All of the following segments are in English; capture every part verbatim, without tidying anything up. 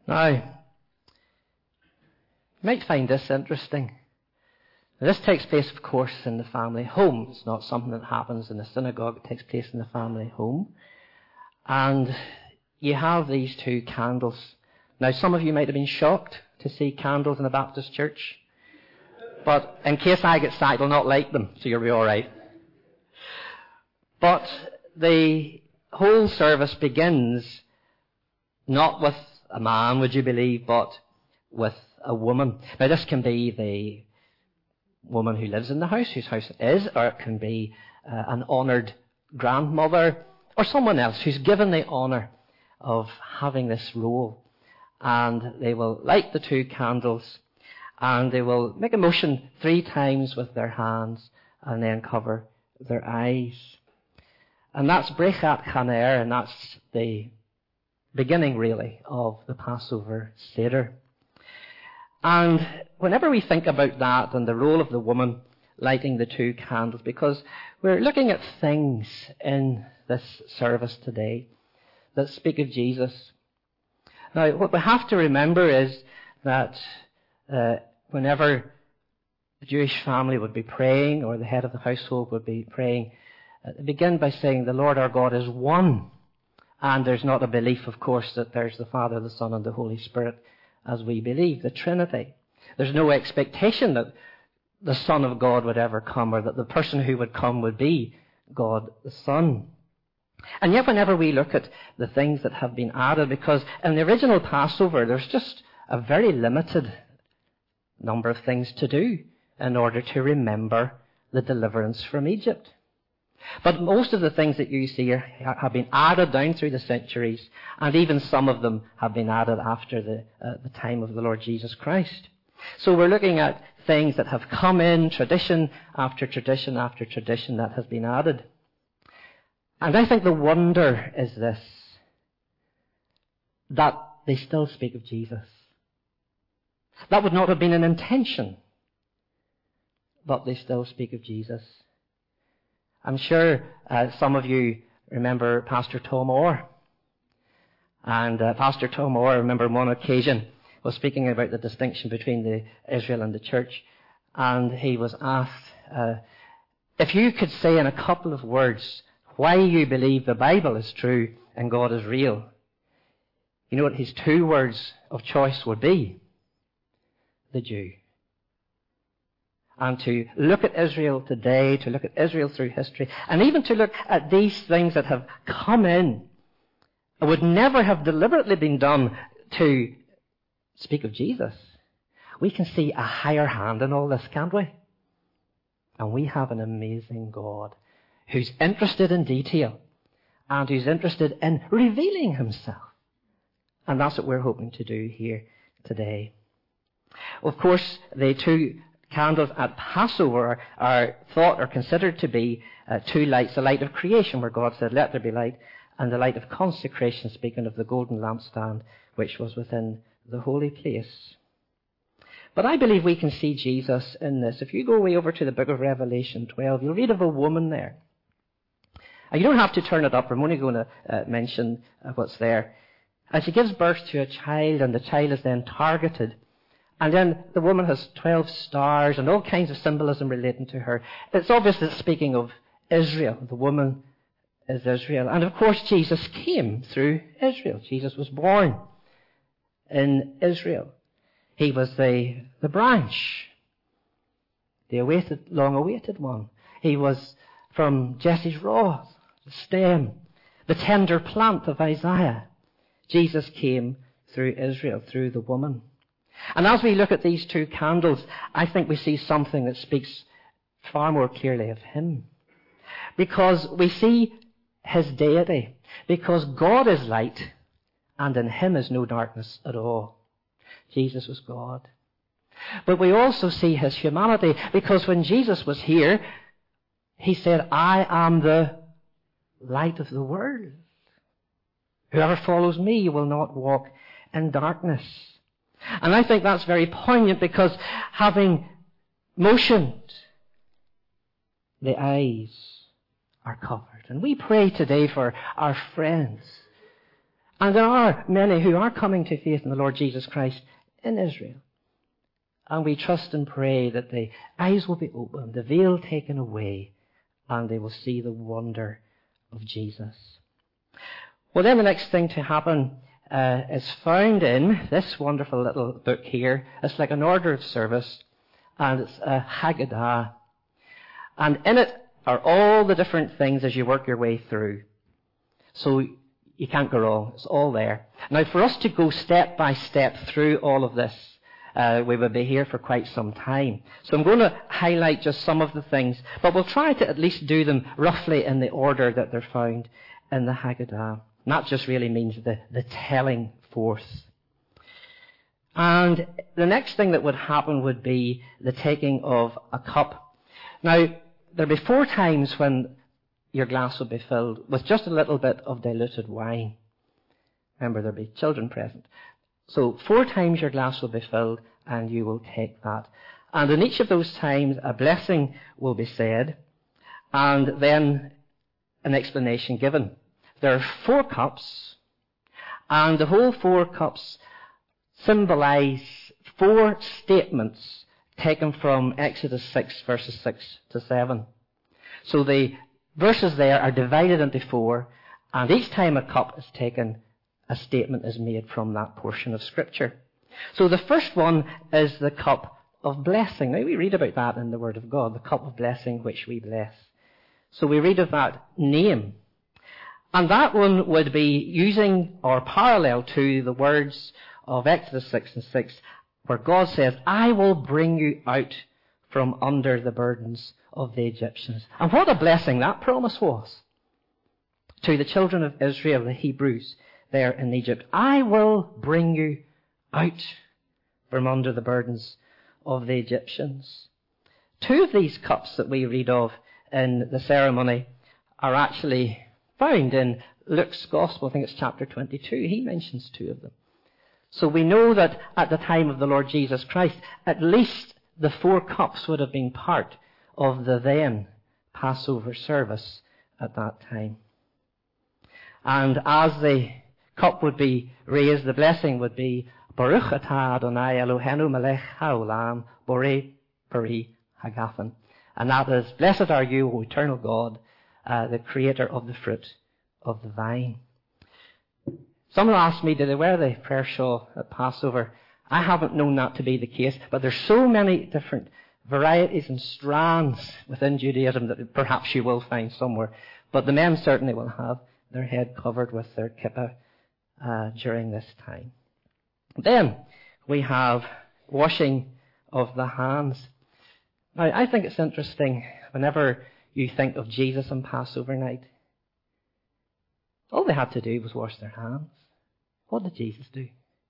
Now, you might find this interesting. Now, this takes place, of course, in the family home. It's not something that happens in the synagogue. It takes place in the family home. And you have these two candles. Now, some of you might have been shocked to see candles in a Baptist church. But in case I get sacked, I'll not light them, so you'll be all right. But the whole service begins not with a man, would you believe, but with a woman. Now, this can be the woman who lives in the house, whose house it is, or it can be uh, an honoured grandmother, or someone else who's given the honour of having this role. And they will light the two candles, and they will make a motion three times with their hands, and then cover their eyes. And that's Brechat Chaner, and that's the beginning, really, of the Passover Seder. And whenever we think about that and the role of the woman lighting the two candles, because we're looking at things in this service today that speak of Jesus. Now, what we have to remember is that uh, whenever the Jewish family would be praying, or the head of the household would be praying, uh, they begin by saying, the Lord our God is one. And there's not a belief, of course, that there's the Father, the Son, and the Holy Spirit, as we believe, the Trinity. There's no expectation that the Son of God would ever come, or that the person who would come would be God the Son. And yet whenever we look at the things that have been added, because in the original Passover there's just a very limited number of things to do in order to remember the deliverance from Egypt. But most of the things that you see are, have been added down through the centuries, and even some of them have been added after the, uh, the time of the Lord Jesus Christ. So we're looking at things that have come in, tradition after tradition after tradition that has been added. And I think the wonder is this, that they still speak of Jesus. That would not have been an intention, but they still speak of Jesus. I'm sure uh, some of you remember Pastor Tom Orr. And uh, Pastor Tom Orr, I remember on one occasion, was speaking about the distinction between the Israel and the church. And he was asked, uh, if you could say in a couple of words why you believe the Bible is true and God is real, you know what his two words of choice would be? The Jew. And to look at Israel today, to look at Israel through history, and even to look at these things that have come in, it would never have deliberately been done to speak of Jesus. We can see a higher hand in all this, can't we? And we have an amazing God who's interested in detail and who's interested in revealing himself. And that's what we're hoping to do here today. Of course, the two candles at Passover are thought or considered to be uh, two lights, the light of creation, where God said, let there be light, and the light of consecration, speaking of the golden lampstand, which was within the holy place. But I believe we can see Jesus in this. If you go way over to the book of Revelation twelve, you'll read of a woman there. And you don't have to turn it up. I'm only going to uh, mention uh, what's there. And she gives birth to a child, and the child is then targeted. And then the woman has twelve stars and all kinds of symbolism relating to her. It's obviously speaking of Israel. The woman is Israel. And of course Jesus came through Israel. Jesus was born in Israel. He was the, the branch, the awaited, long-awaited one. He was from Jesse's rod, the stem, the tender plant of Isaiah. Jesus came through Israel, through the woman. And as we look at these two candles, I think we see something that speaks far more clearly of him. Because we see his deity. Because God is light, and in him is no darkness at all. Jesus was God. But we also see his humanity, because when Jesus was here, he said, I am the light of the world. Whoever follows me will not walk in darkness. And I think that's very poignant, because having motioned, the eyes are covered. And we pray today for our friends. And there are many who are coming to faith in the Lord Jesus Christ in Israel. And we trust and pray that the eyes will be opened, the veil taken away, and they will see the wonder of Jesus. Well, then the next thing to happen uh, is found in this wonderful little book here. It's like an order of service, and it's a Haggadah. And in it are all the different things as you work your way through. So you can't go wrong. It's all there. Now, for us to go step by step through all of this, uh, we would be here for quite some time. So I'm going to highlight just some of the things, but we'll try to at least do them roughly in the order that they're found in the Haggadah. And that just really means the, the telling forth. And the next thing that would happen would be the taking of a cup. Now, there'll be four times when your glass will be filled with just a little bit of diluted wine. Remember, there'll be children present. So four times your glass will be filled, and you will take that. And in each of those times, a blessing will be said, and then an explanation given. There are four cups, and the whole four cups symbolize four statements taken from Exodus six, verses six to seven. So the verses there are divided into four, and each time a cup is taken, a statement is made from that portion of Scripture. So the first one is the cup of blessing. Now we read about that in the Word of God, the cup of blessing which we bless. So we read of that name. And that one would be using or parallel to the words of Exodus six and six, where God says, I will bring you out from under the burdens of the Egyptians. And what a blessing that promise was to the children of Israel, the Hebrews, there in Egypt. I will bring you out from under the burdens of the Egyptians. Two of these cups that we read of in the ceremony are actually found in Luke's Gospel. I think it's chapter twenty-two. He mentions two of them. So we know that at the time of the Lord Jesus Christ, at least the four cups would have been part of the then Passover service at that time. And as the cup would be raised, the blessing would be Baruch atah Adonai Eloheinu melech haolam borei peri hagafen. And that is, blessed are you, O eternal God, uh, the creator of the fruit of the vine. Someone asked me, did they wear the prayer shawl at Passover? I haven't known that to be the case, but there's so many different varieties and strands within Judaism that perhaps you will find somewhere. But the men certainly will have their head covered with their kippah uh, during this time. Then we have washing of the hands. Now, I think it's interesting whenever you think of Jesus on Passover night. All they had to do was wash their hands. What did Jesus do?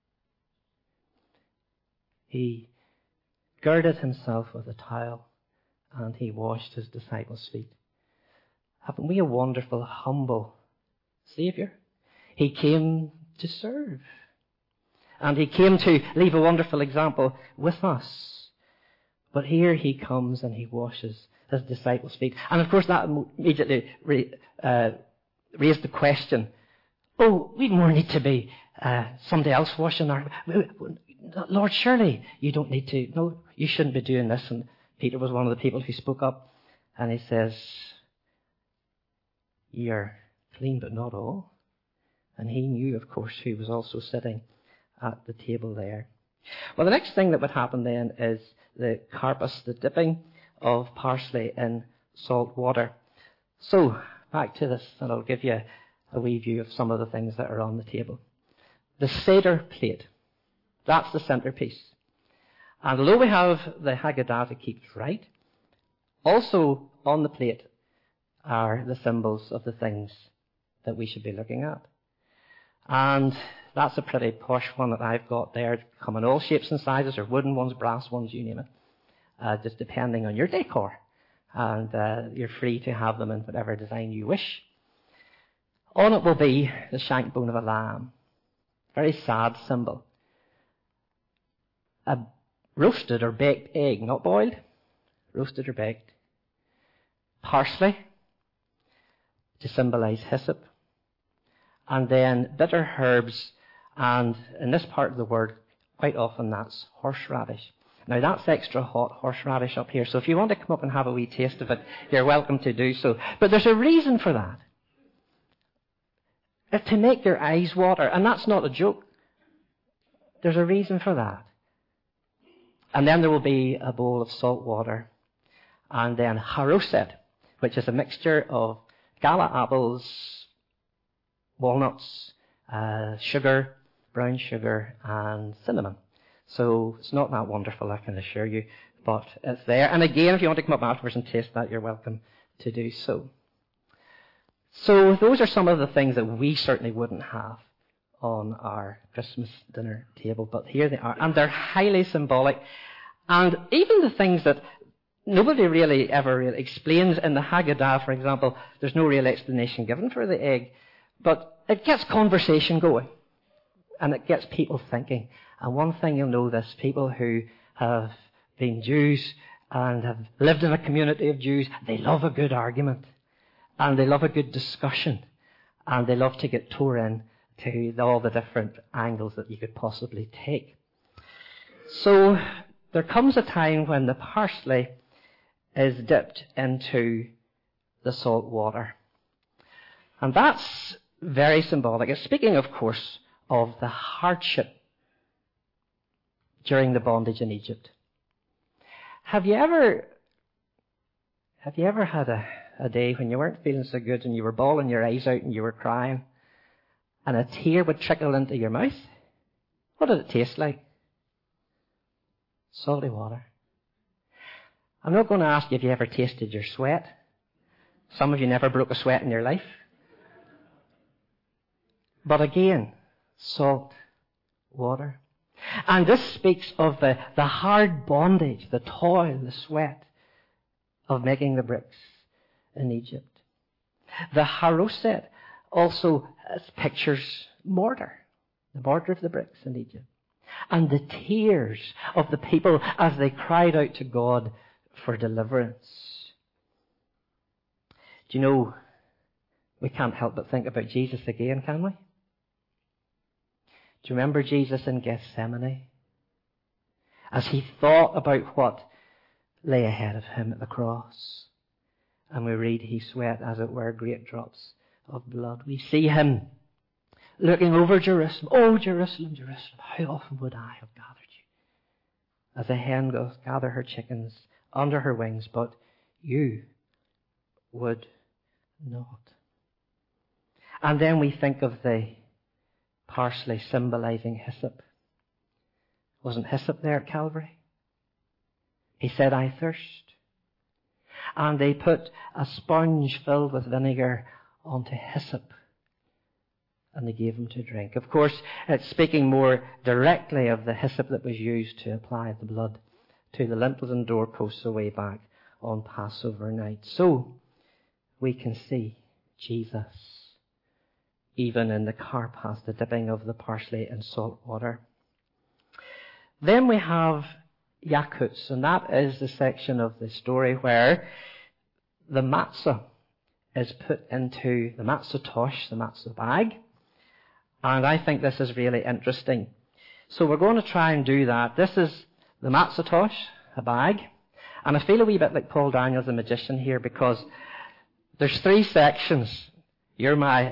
He girded himself with a towel and he washed his disciples' feet. Haven't we a wonderful, humble Saviour? He came to serve. And he came to leave a wonderful example with us. But here he comes and he washes his disciples' feet. And of course that immediately re, uh, raised the question, oh, we more need to be uh, somebody else washing our... Lord, surely you don't need to... No, you shouldn't be doing this. And Peter was one of the people who spoke up. And he says, you're clean but not all. And he knew, of course, who was also sitting at the table there. Well, the next thing that would happen then is the karpas, the dipping of parsley in salt water. So, back to this, and I'll give you a wee view of some of the things that are on the table. The Seder plate. That's the centerpiece. And although we have the Haggadah to keep right, also on the plate are the symbols of the things that we should be looking at. And that's a pretty posh one that I've got there. Come in all shapes and sizes, or wooden ones, brass ones, you name it. Uh, just depending on your decor. And uh, you're free to have them in whatever design you wish. On it will be the shank bone of a lamb. Very sad symbol. A roasted or baked egg, not boiled. Roasted or baked. Parsley, to symbolize hyssop. and then bitter herbs, and in this part of the word, quite often that's horseradish. Now that's extra hot horseradish up here, so if you want to come up and have a wee taste of it, you're welcome to do so. But there's a reason for that. It's to make your eyes water, and that's not a joke. There's a reason for that. And then there will be a bowl of salt water, and then haroset, which is a mixture of gala apples, walnuts, uh, sugar, brown sugar, and cinnamon. So it's not that wonderful, I can assure you, but it's there. And again, if you want to come up afterwards and taste that, you're welcome to do so. So those are some of the things that we certainly wouldn't have on our Christmas dinner table, but here they are. And they're highly symbolic. And even the things that nobody really ever really explains in the Haggadah, for example, there's no real explanation given for the egg, but it gets conversation going. And it gets people thinking. And one thing you'll know this, people who have been Jews and have lived in a community of Jews, they love a good argument. And they love a good discussion. And they love to get tore in to all the different angles that you could possibly take. So there comes a time when the parsley is dipped into the salt water. And that's very symbolic. It's speaking, of course, of the hardship during the bondage in Egypt. Have you ever, have you ever had a, a day when you weren't feeling so good and you were bawling your eyes out and you were crying and a tear would trickle into your mouth? What did it taste like? Salty water. I'm not going to ask you if you ever tasted your sweat. Some of you never broke a sweat in your life. But again, salt water. And this speaks of the, the hard bondage, the toil, the sweat of making the bricks in Egypt. The haroset also pictures mortar, the mortar of the bricks in Egypt. And the tears of the people as they cried out to God for deliverance. Do you know, we can't help but think about Jesus again, can we? Do you remember Jesus in Gethsemane? As he thought about what lay ahead of him at the cross. And we read he sweat, as it were, great drops of blood. We see him looking over Jerusalem. Oh, Jerusalem, Jerusalem, how often would I have gathered you? As a hen goes gather her chickens under her wings, but you would not. And then we think of the parsley symbolizing hyssop. Wasn't hyssop there at Calvary? He said, I thirst. And they put a sponge filled with vinegar onto hyssop. And they gave him to drink. Of course, it's speaking more directly of the hyssop that was used to apply the blood to the lintels and doorposts away back on Passover night. So, we can see Jesus even in the karpas, the dipping of the parsley in salt water. Then we have yakuts, and that is the section of the story where the matzah is put into the matzah tosh, the matzah bag. And I think this is really interesting. So we're going to try and do that. This is the matzah tosh, a bag. And I feel a wee bit like Paul Daniels, the magician here, because there's three sections. You're my...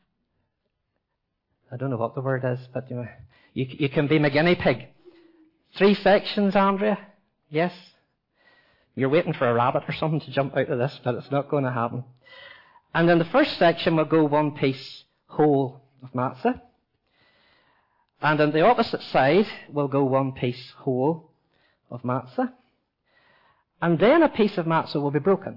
I don't know what the word is, but you, know, you, you can be my guinea pig. Three sections, Andrea? Yes? You're waiting for a rabbit or something to jump out of this, but it's not going to happen. And in the first section, we'll go one piece whole of matzah. And on the opposite side, we'll go one piece whole of matzah. And then a piece of matzah will be broken.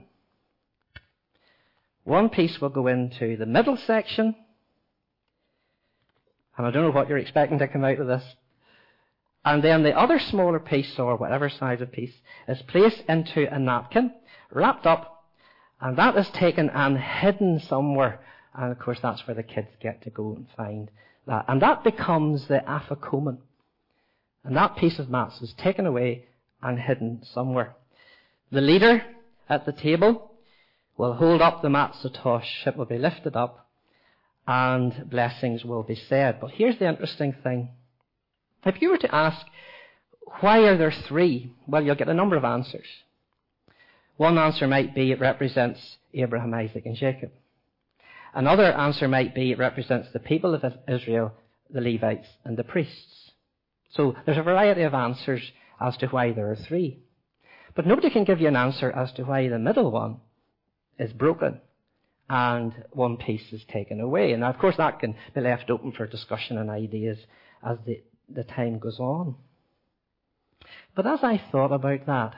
One piece will go into the middle section. And I don't know what you're expecting to come out of this. And then the other smaller piece, or whatever size of piece, is placed into a napkin, wrapped up, and that is taken and hidden somewhere. And of course, that's where the kids get to go and find that. And that becomes the afikomen. And that piece of matzah is taken away and hidden somewhere. The leader at the table will hold up the matzah tosh. It will be lifted up. and blessings will be said. But here's the interesting thing. If you were to ask, why are there three? Well, you'll get a number of answers. One answer might be it represents Abraham, Isaac, and Jacob. Another answer might be it represents the people of Israel, the Levites, and the priests. So there's a variety of answers as to why there are three. But nobody can give you an answer as to why the middle one is broken and one piece is taken away. And of course that can be left open for discussion and ideas as the, the time goes on. But as I thought about that,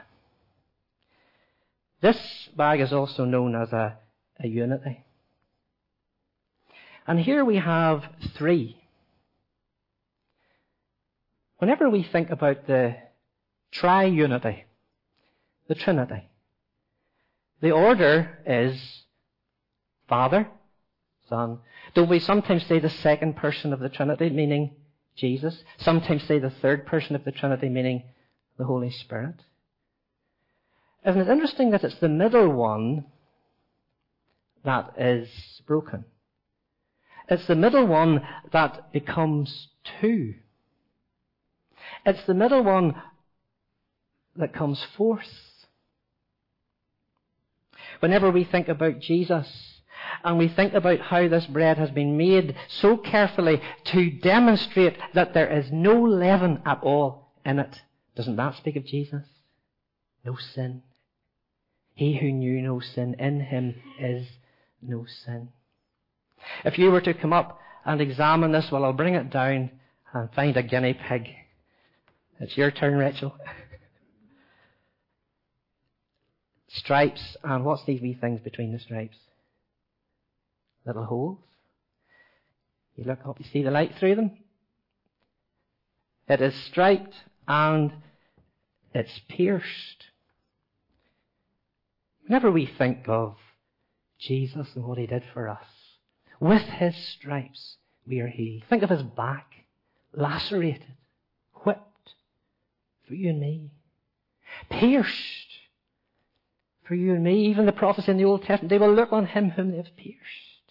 this bag is also known as a, a unity. And here we have three. Whenever we think about the tri-unity, the Trinity, the order is Father, Son. Don't we sometimes say the second person of the Trinity, meaning Jesus? Sometimes say the third person of the Trinity, meaning the Holy Spirit. Isn't it interesting that it's the middle one that is broken? It's the middle one that becomes two. It's the middle one that comes forth. Whenever we think about Jesus and we think about how this bread has been made so carefully to demonstrate that there is no leaven at all in it, doesn't that speak of Jesus? No sin. He who knew no sin, in him is no sin. If you were to come up and examine this, well, I'll bring it down and find a guinea pig. It's your turn, Rachel. Stripes, and what's these wee things between the stripes? Little holes. You look up, you see the light through them? It is striped and it's pierced. Whenever we think of Jesus and what he did for us, with his stripes we are healed. Think of his back, lacerated, whipped for you and me, pierced for you and me. Even the prophets in the Old Testament, they will look on him whom they have pierced.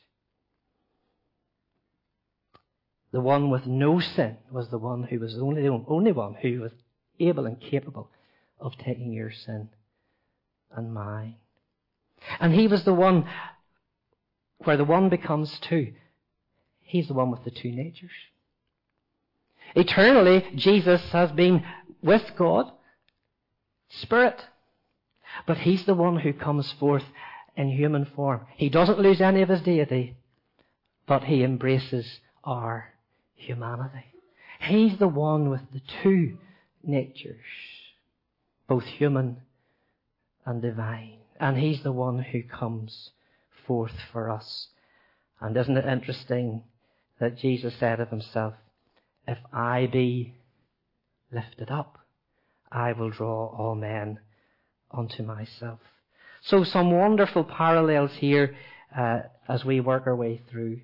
The one with no sin was the one who was the only, the only one who was able and capable of taking your sin and mine. And he was the one where the one becomes two. He's the one with the two natures. Eternally, Jesus has been with God, Spirit. But he's the one who comes forth in human form. He doesn't lose any of his deity, but he embraces our humanity. He's the one with the two natures, both human and divine. And he's the one who comes forth for us. And isn't it interesting that Jesus said of himself, if I be lifted up, I will draw all men unto myself. So some wonderful parallels here uh, as we work our way through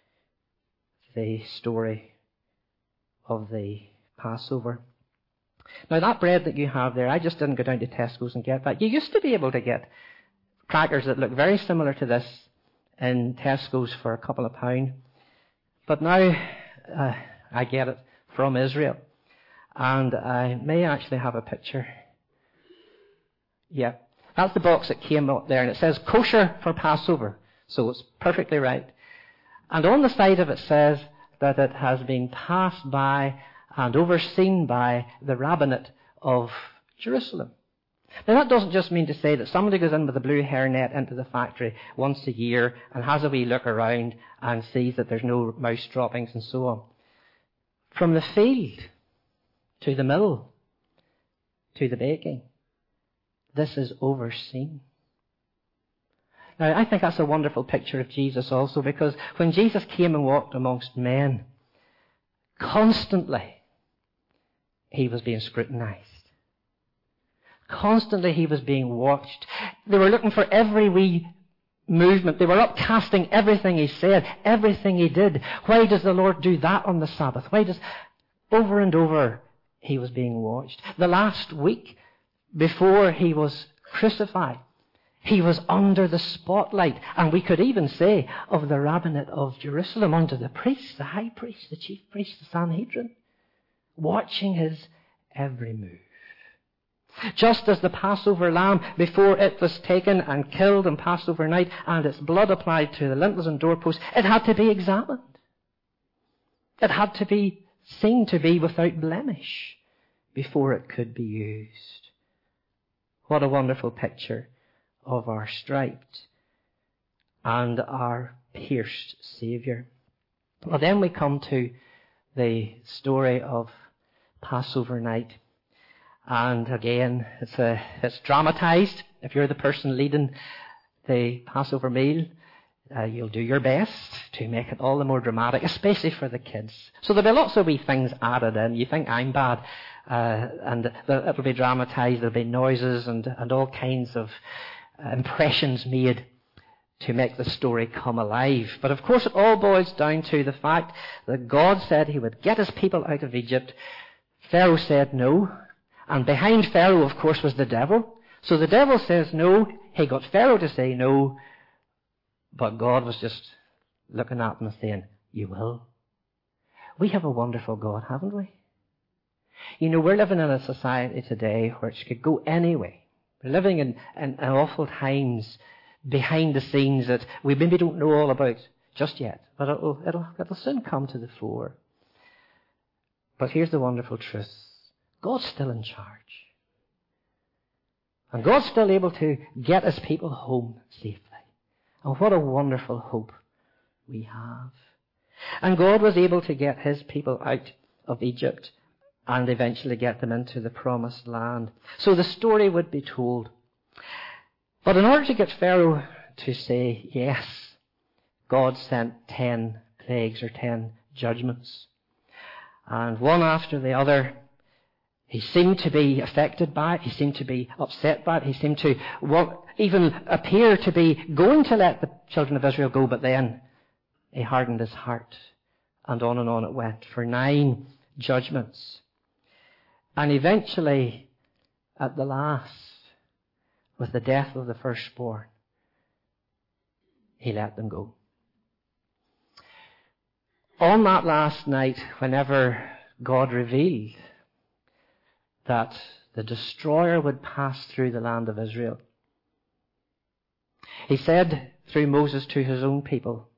the story of the Passover. Now that bread that you have there, I just didn't go down to Tesco's and get that. You used to be able to get crackers that look very similar to this in Tesco's for a couple of pounds. But now uh, I get it from Israel. And I may actually have a picture. Yeah, that's the box that came up there, and it says kosher for Passover, so it's perfectly right. And on the side of it says that it has been passed by and overseen by the rabbinate of Jerusalem. Now that doesn't just mean to say that somebody goes in with a blue hairnet into the factory once a year and has a wee look around and sees that there's no mouse droppings and so on. From the field to the mill to the baking, this is overseen. Now, I think that's a wonderful picture of Jesus also, because when Jesus came and walked amongst men, constantly he was being scrutinized. Constantly he was being watched. They were looking for every wee movement. They were upcasting everything he said, everything he did. Why does the Lord do that on the Sabbath? Why does... Over and over he was being watched. The last week before he was crucified, He was under the spotlight, and we could even say of the rabbinate of Jerusalem, under the priests, the high priest, the chief priest, the Sanhedrin, watching his every move. Just as the Passover lamb, before it was taken and killed on Passover night, and its blood applied to the lintels and doorposts, it had to be examined. It had to be seen to be without blemish before it could be used. What a wonderful picture of our striped and our pierced Saviour. Well, then we come to the story of Passover night. And again, it's, a, it's dramatized. If you're the person leading the Passover meal, uh, you'll do your best to make it all the more dramatic, especially for the kids. So there'll be lots of wee things added in. You think I'm bad, uh, and it'll be dramatized. There'll be noises and, and all kinds of impressions made to make the story come alive. But of course it all boils down to the fact that God said he would get his people out of Egypt. Pharaoh said no. And behind Pharaoh, of course, was the devil. So the devil says no. He got Pharaoh to say no. But God was just looking at him and saying, you will. We have a wonderful God, haven't we? You know, we're living in a society today which could go any way. We're living in, in, in awful times behind the scenes that we maybe don't know all about just yet. But it'll, it'll, it'll soon come to the fore. But here's the wonderful truth. God's still in charge. And God's still able to get his people home safely. And what a wonderful hope we have. And God was able to get his people out of Egypt and eventually get them into the promised land. So the story would be told. But in order to get Pharaoh to say yes, God sent ten plagues or ten judgments. And one after the other, he seemed to be affected by it. He seemed to be upset by it. He seemed to want, even appear to be going to let the children of Israel go, but then he hardened his heart. And on and on it went for nine judgments. And eventually, at the last, with the death of the firstborn, he let them go. On that last night, whenever God revealed that the destroyer would pass through the land of Israel, he said through Moses to his own people,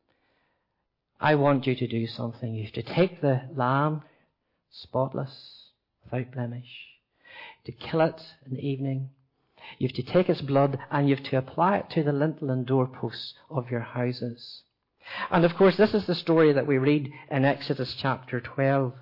I want you to do something. You have to take the lamb, spotless, without blemish, to kill it in the evening. You have to take its blood and you have to apply it to the lintel and doorposts of your houses. And of course, this is the story that we read in Exodus chapter twelve.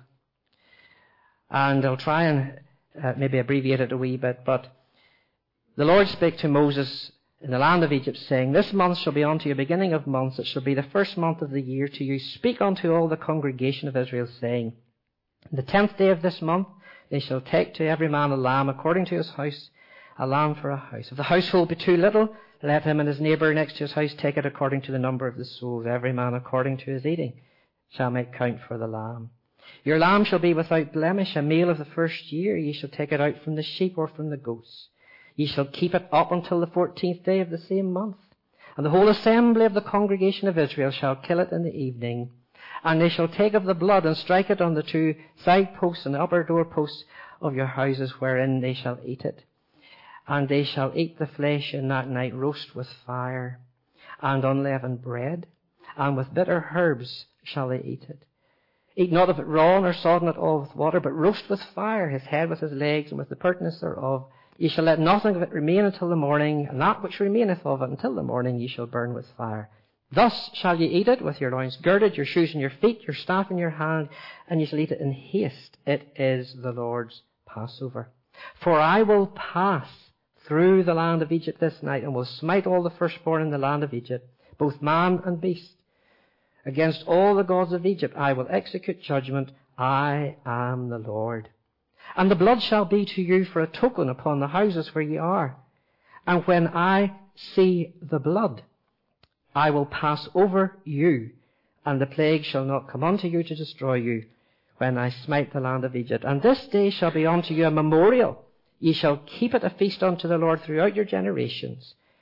And I'll try and uh, maybe abbreviate it a wee bit, but the Lord spake to Moses in the land of Egypt, saying, This month shall be unto you a beginning of months. It shall be the first month of the year to you. Speak unto all the congregation of Israel, saying, The tenth day of this month they shall take to every man a lamb according to his house, a lamb for a house. If the household be too little, let him and his neighbour next to his house take it according to the number of the souls. Every man according to his eating shall make count for the lamb. Your lamb shall be without blemish, a male of the first year. Ye shall take it out from the sheep or from the goats. Ye shall keep it up until the fourteenth day of the same month. And the whole assembly of the congregation of Israel shall kill it in the evening. And they shall take of the blood and strike it on the two side posts and the upper door posts of your houses, wherein they shall eat it. And they shall eat the flesh in that night, roast with fire, and unleavened bread, and with bitter herbs shall they eat it. Eat not of it raw, nor sodden it all with water, but roast with fire his head with his legs, and with the pertness thereof. Ye shall let nothing of it remain until the morning, and that which remaineth of it until the morning ye shall burn with fire. Thus shall ye eat it, with your loins girded, your shoes in your feet, your staff in your hand, and ye shall eat it in haste. It is the Lord's Passover. For I will pass through the land of Egypt this night, and will smite all the firstborn in the land of Egypt, both man and beast. Against all the gods of Egypt I will execute judgment. I am the Lord. And the blood shall be to you for a token upon the houses where ye are. And when I see the blood, I will pass over you, and the plague shall not come unto you to destroy you, when I smite the land of Egypt. And this day shall be unto you a memorial. Ye shall keep it a feast unto the Lord throughout your generations.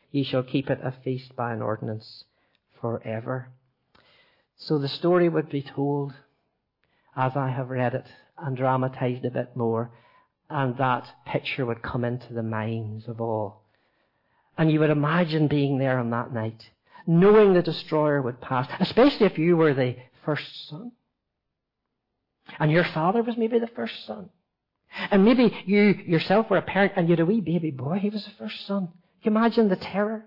ye shall keep it a feast by an ordinance forever. So the story would be told as I have read it and dramatized a bit more, and that picture would come into the minds of all. And you would imagine being there on that night, knowing the destroyer would pass, especially if you were the first son. And your father was maybe the first son. And maybe you yourself were a parent and you had a wee baby boy, he was the first son. Can you imagine the terror?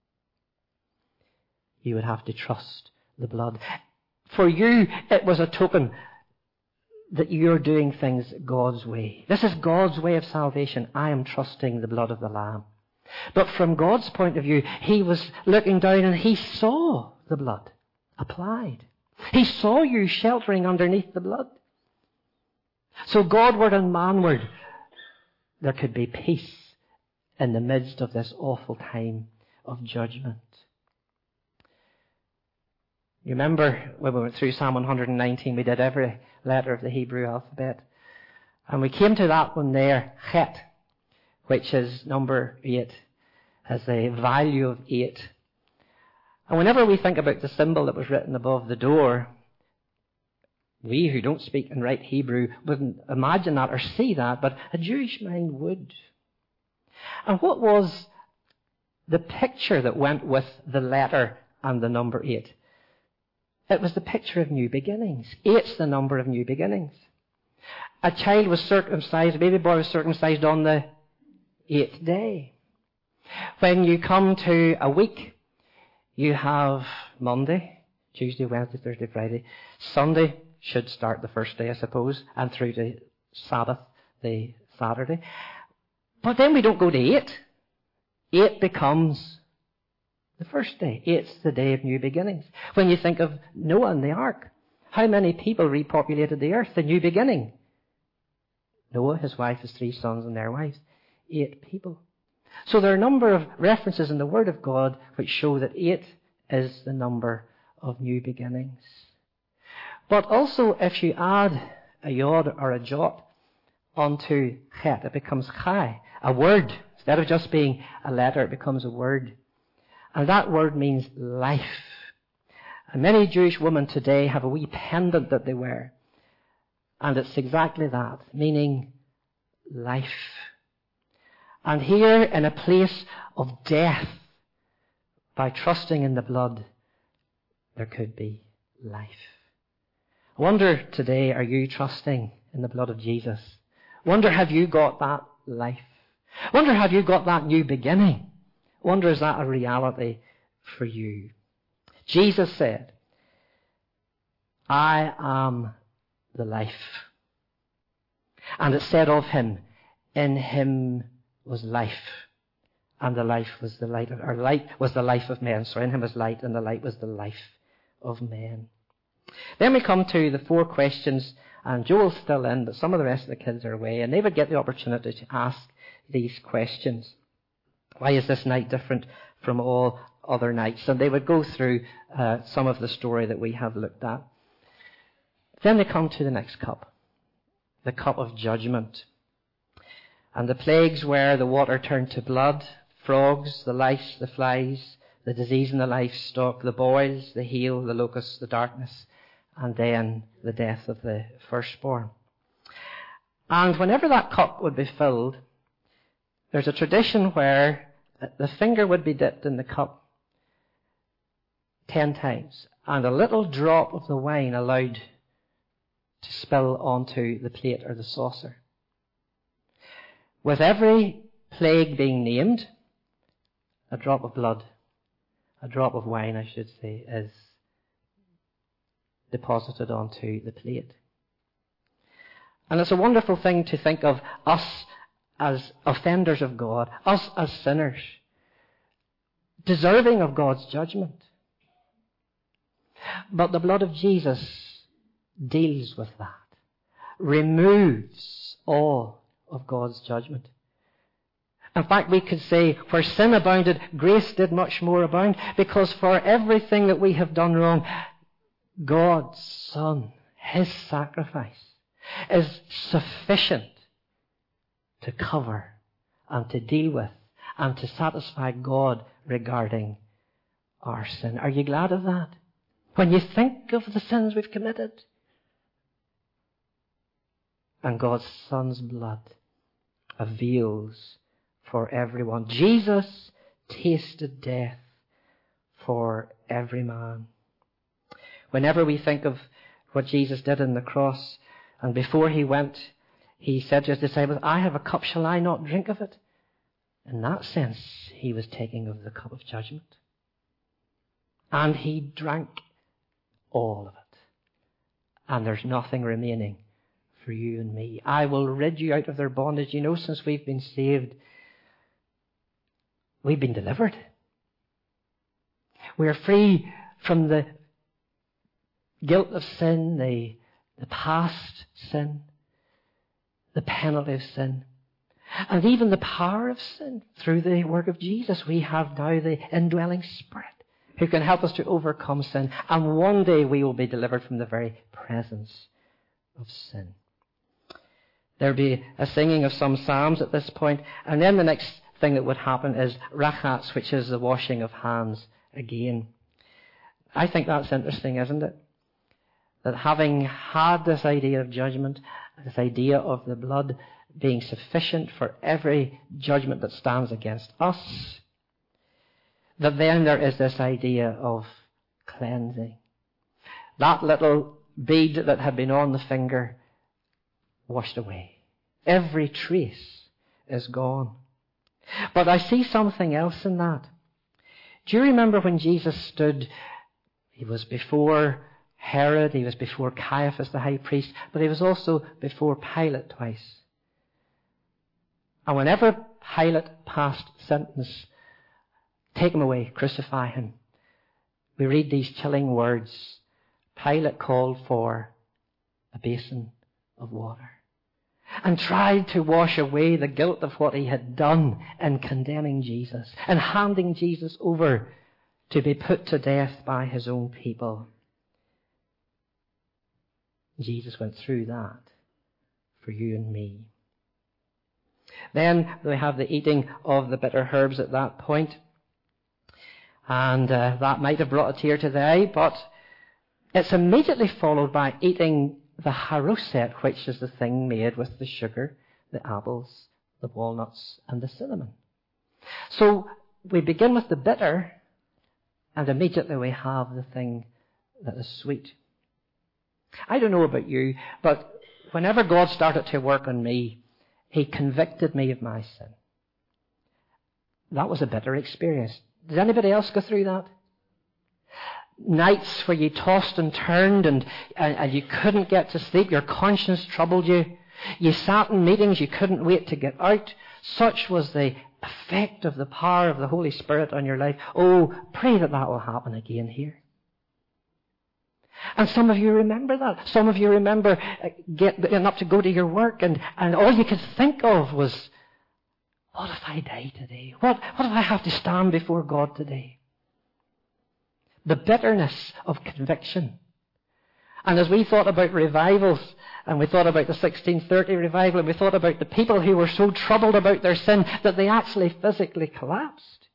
You would have to trust the blood. For you, it was a token that you're doing things God's way. This is God's way of salvation. I am trusting the blood of the Lamb. But from God's point of view, he was looking down and he saw the blood applied. He saw you sheltering underneath the blood. So Godward and manward, there could be peace in the midst of this awful time of judgment. You remember when we went through Psalm one nineteen, we did every letter of the Hebrew alphabet. And we came to that one there, Chet, which is number eight, has a value of eight. And whenever we think about the symbol that was written above the door, we who don't speak and write Hebrew wouldn't imagine that or see that, but a Jewish mind would. And what was the picture that went with the letter and the number eight? It was the picture of new beginnings. Eight's the number of new beginnings. A child was circumcised, a baby boy was circumcised on the eighth day. When you come to a week, you have Monday, Tuesday, Wednesday, Thursday, Friday. Sunday should start the first day, I suppose, and through to Sabbath, the Saturday. But then we don't go to eight. Eight becomes the first day. Eight's the day of new beginnings. When you think of Noah and the ark, how many people repopulated the earth? The new beginning. Noah, his wife, his three sons and their wives. Eight people. So there are a number of references in the Word of God which show that eight is the number of new beginnings. But also, if you add a yod or a jot onto chet, it becomes chai, a word. Instead of just being a letter, it becomes a word. And that word means life. And many Jewish women today have a wee pendant that they wear. And it's exactly that, meaning life. And here, in a place of death, by trusting in the blood, there could be life. I wonder today, are you trusting in the blood of Jesus? I wonder, have you got that life? I wonder, have you got that new beginning? I wonder, is that a reality for you? Jesus said, I am the life. And it said of him, in him was life, and the life was the light, or light was the life of men. So in him was light, and the light was the life of men. Then we come to the four questions, and Joel's still in, but some of the rest of the kids are away, and they would get the opportunity to ask these questions. Why is this night different from all other nights? And they would go through uh, some of the story that we have looked at. Then they come to the next cup, the cup of judgment. And the plagues were the water turned to blood, frogs, the lice, the flies, the disease in the livestock, the boils, the hail, the locusts, the darkness, and then the death of the firstborn. And whenever that cup would be filled, there's a tradition where the finger would be dipped in the cup ten times, and a little drop of the wine allowed to spill onto the plate or the saucer. With every plague being named, a drop of blood, a drop of wine, I should say, is deposited onto the plate. And it's a wonderful thing to think of us as offenders of God, us as sinners, deserving of God's judgment. But the blood of Jesus deals with that, removes all of God's judgment. In fact, we could say, where sin abounded, grace did much more abound, because for everything that we have done wrong, God's Son, his sacrifice, is sufficient to cover and to deal with and to satisfy God regarding our sin. Are you glad of that? When you think of the sins we've committed, and God's Son's blood avails for everyone. Jesus tasted death for every man. Whenever we think of what Jesus did on the cross, and before he went, he said to his disciples, I have a cup, shall I not drink of it? In that sense, he was taking of the cup of judgment. And he drank all of it. And there's nothing remaining for you and me. I will rid you out of their bondage. You know, since we've been saved, we've been delivered. We're free from the guilt of sin, the, the past sin, the penalty of sin, and even the power of sin. Through the work of Jesus, we have now the indwelling Spirit who can help us to overcome sin. And one day we will be delivered from the very presence of sin. There'll be a singing of some psalms at this point, and then the next thing that would happen is rachatz, which is the washing of hands again. I think that's interesting, isn't it? That having had this idea of judgment, this idea of the blood being sufficient for every judgment that stands against us, that then there is this idea of cleansing. That little bead that had been on the finger washed away. Every trace is gone. But I see something else in that. Do you remember when Jesus stood? He was before Herod, he was before Caiaphas the high priest, but he was also before Pilate twice. And whenever Pilate passed sentence, take him away, crucify him, we read these chilling words. Pilate called for a basin of water and tried to wash away the guilt of what he had done in condemning Jesus and handing Jesus over to be put to death by his own people. Jesus went through that for you and me. Then we have the eating of the bitter herbs at that point. And uh, that might have brought a tear to the eye, but it's immediately followed by eating the haroset, which is the thing made with the sugar, the apples, the walnuts, and the cinnamon. So we begin with the bitter, and immediately we have the thing that is sweet. I don't know about you, but whenever God started to work on me, he convicted me of my sin. That was a bitter experience. Did anybody else go through that? Nights where you tossed and turned and, and, and you couldn't get to sleep. Your conscience troubled you. You sat in meetings you couldn't wait to get out. Such was the effect of the power of the Holy Spirit on your life. Oh, pray that that will happen again here. And some of you remember that. Some of you remember getting up to go to your work and, and all you could think of was, what if I die today? What, what if I have to stand before God today? The bitterness of conviction. And as we thought about revivals, and we thought about the sixteen thirty revival, and we thought about the people who were so troubled about their sin that they actually physically collapsed.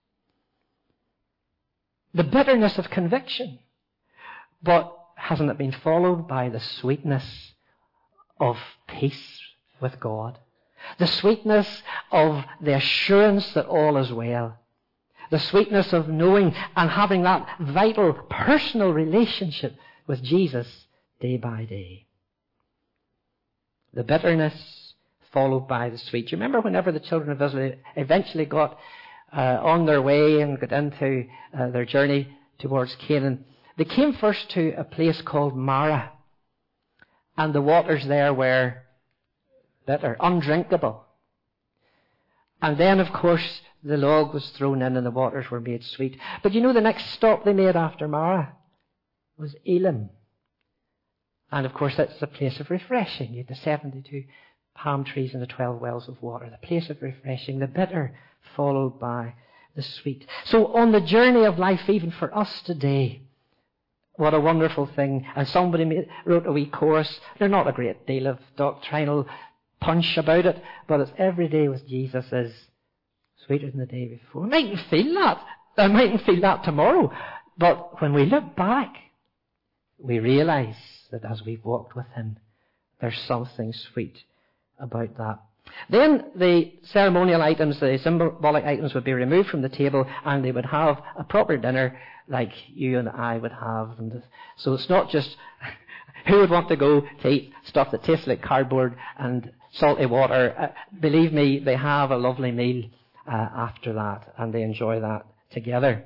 The bitterness of conviction. But hasn't it been followed by the sweetness of peace with God? The sweetness of the assurance that all is well. The sweetness of knowing and having that vital personal relationship with Jesus day by day. The bitterness followed by the sweet. You remember whenever the children of Israel eventually got uh, on their way and got into uh, their journey towards Canaan, they came first to a place called Marah. And the waters there were bitter, undrinkable. And then, of course, the log was thrown in and the waters were made sweet. But you know the next stop they made after Marah was Elim. And of course that's a place of refreshing. You had the seventy-two palm trees and the twelve wells of water. The place of refreshing, the bitter followed by the sweet. So on the journey of life, even for us today, what a wonderful thing. And somebody made, wrote a wee chorus. There's not a great deal of doctrinal punch about it, but it's every day with Jesus is sweeter than the day before. We mightn't feel that. I mightn't feel that tomorrow. But when we look back, we realize that as we've walked with him, there's something sweet about that. Then the ceremonial items, the symbolic items would be removed from the table, and they would have a proper dinner like you and I would have. And so it's not just who would want to go to eat stuff that tastes like cardboard and salty water. Uh, believe me, they have a lovely meal uh, after that, and they enjoy that together.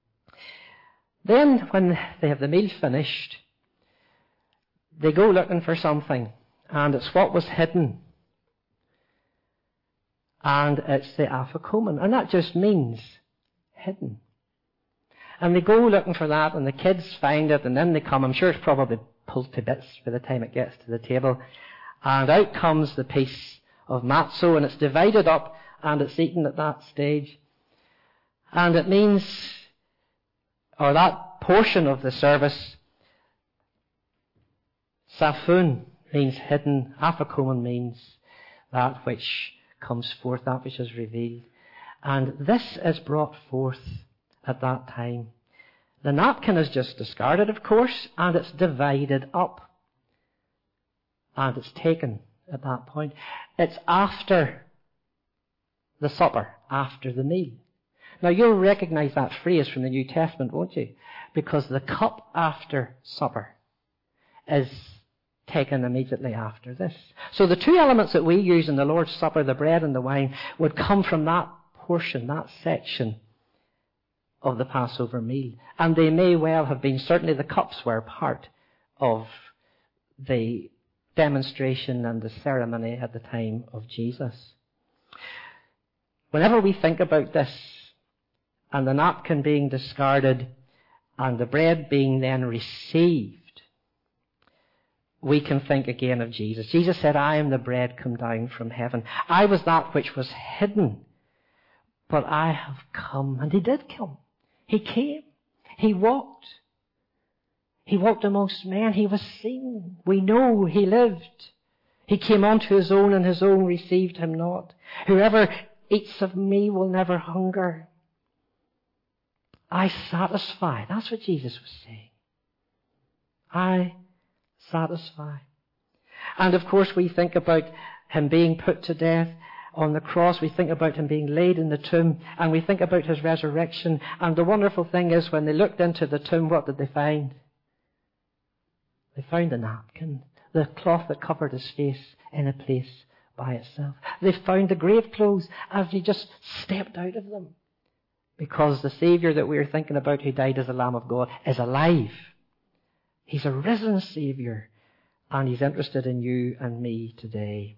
Then, when they have the meal finished, they go looking for something, and it's what was hidden. And it's the Afikomen, and that just means hidden. And they go looking for that, and the kids find it, and then they come. I'm sure it's probably pulled to bits by the time it gets to the table. And out comes the piece of matzo, and it's divided up, and it's eaten at that stage. And it means, or that portion of the service, Safun means hidden, Afikomen means that which comes forth, that which is revealed. And this is brought forth at that time. The napkin is just discarded, of course, and it's divided up. And it's taken at that point. It's after the supper, after the meal. Now you'll recognize that phrase from the New Testament, won't you? Because the cup after supper is taken immediately after this. So the two elements that we use in the Lord's Supper, the bread and the wine, would come from that portion, that section of the Passover meal. And they may well have been, certainly the cups were part of the demonstration and the ceremony at the time of Jesus. Whenever we think about this, and the napkin being discarded, and the bread being then received, we can think again of Jesus. Jesus said, I am the bread come down from heaven. I was that which was hidden, but I have come. And he did come. He came. He walked. He walked amongst men. He was seen. We know he lived. He came unto his own, and his own received him not. Whoever eats of me will never hunger. I satisfy. That's what Jesus was saying. I satisfy. And of course we think about him being put to death on the cross. We think about him being laid in the tomb, and we think about his resurrection. And the wonderful thing is, when they looked into the tomb, what did they find? They found a napkin, the cloth that covered his face, in a place by itself. They found the grave clothes as he just stepped out of them. Because the Saviour that we are thinking about, who died as the Lamb of God, is alive. He's a risen Saviour, and he's interested in you and me today.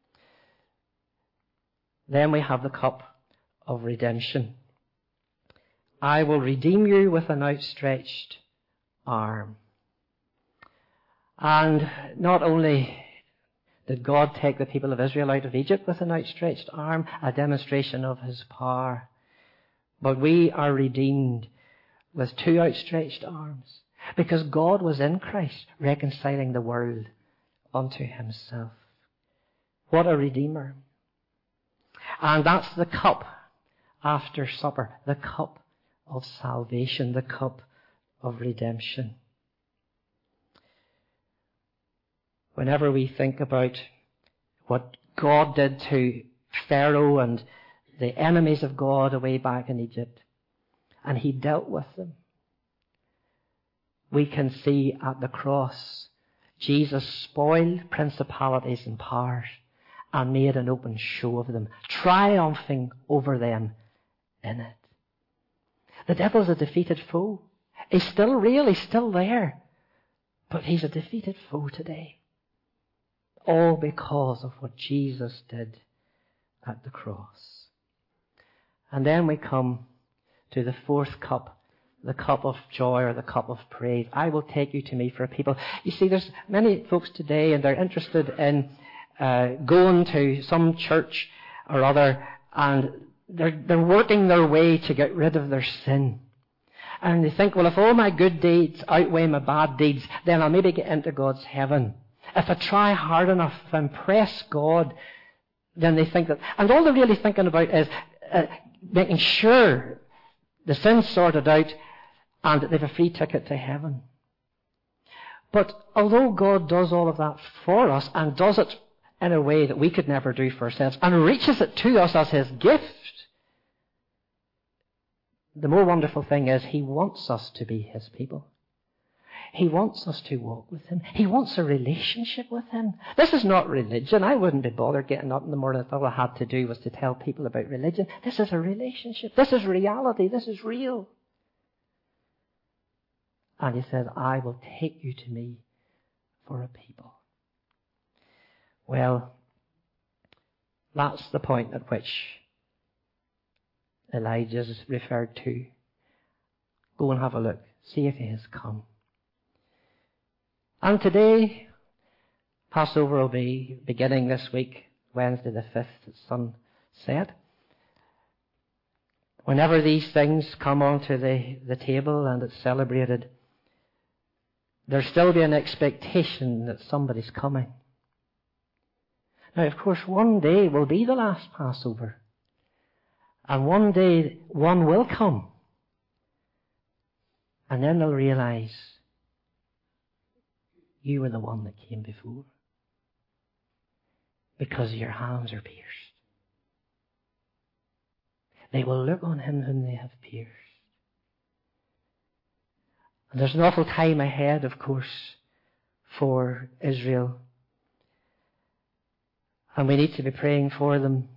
Then we have the cup of redemption. I will redeem you with an outstretched arm. And not only did God take the people of Israel out of Egypt with an outstretched arm, a demonstration of his power, but we are redeemed with two outstretched arms. Because God was in Christ, reconciling the world unto himself. What a Redeemer. And that's the cup after supper, the cup of salvation, the cup of redemption. Whenever we think about what God did to Pharaoh and the enemies of God away back in Egypt, and he dealt with them, we can see at the cross Jesus spoiled principalities and powers and made an open show of them, triumphing over them in it. The devil's a defeated foe. He's still real, he's still there, but he's a defeated foe today. All because of what Jesus did at the cross. And then we come to the fourth cup, the cup of joy or the cup of praise. I will take you to me for a people. You see, there's many folks today, and they're interested in uh, going to some church or other, and they're, they're working their way to get rid of their sin. And they think, well, if all my good deeds outweigh my bad deeds, then I'll maybe get into God's heaven. If I try hard enough, if I impress God, then they think that. And all they're really thinking about is, uh, making sure the sin's sorted out and that they have a free ticket to heaven. But although God does all of that for us and does it in a way that we could never do for ourselves and reaches it to us as his gift, the more wonderful thing is he wants us to be his people. He wants us to walk with him. He wants a relationship with him. This is not religion. I wouldn't be bothered getting up in the morning if all I had to do was to tell people about religion. This is a relationship. This is reality. This is real. And he says, I will take you to me for a people. Well, that's the point at which Elijah is referred to. Go and have a look. See if he has come. And today, Passover will be beginning this week, Wednesday the fifth at sunset. Whenever these things come onto the, the table and it's celebrated, there'll still be an expectation that somebody's coming. Now, of course, one day will be the last Passover. And one day, one will come. And then they'll realize you were the one that came before. Because your hands are pierced. They will look on him whom they have pierced. And there's an awful time ahead, of course, for Israel. And we need to be praying for them.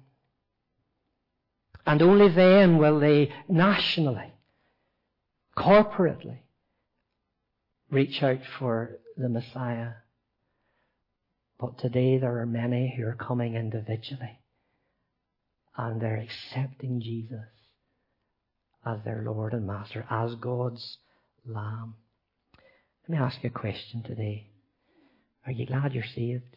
And only then will they nationally, corporately, reach out for the Messiah. But today there are many who are coming individually. And they're accepting Jesus as their Lord and Master, as God's Lamb. Let me ask you a question today. Are you glad you're saved?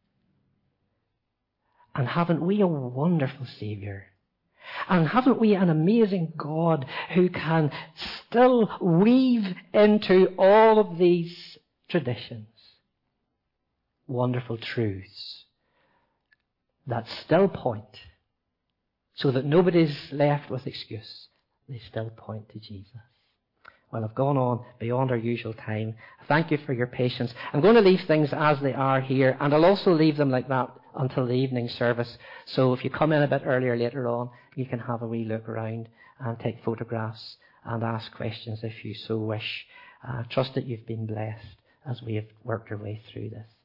And haven't we a wonderful Saviour? And haven't we an amazing God who can still weave into all of these traditions wonderful truths that still point, so that nobody's left with excuse. They still point to Jesus. Well, I've gone on beyond our usual time. Thank you for your patience. I'm going to leave things as they are here, and I'll also leave them like that until the evening service. So if you come in a bit earlier later on, you can have a wee look around and take photographs and ask questions if you so wish. I uh, trust that you've been blessed as we have worked our way through this.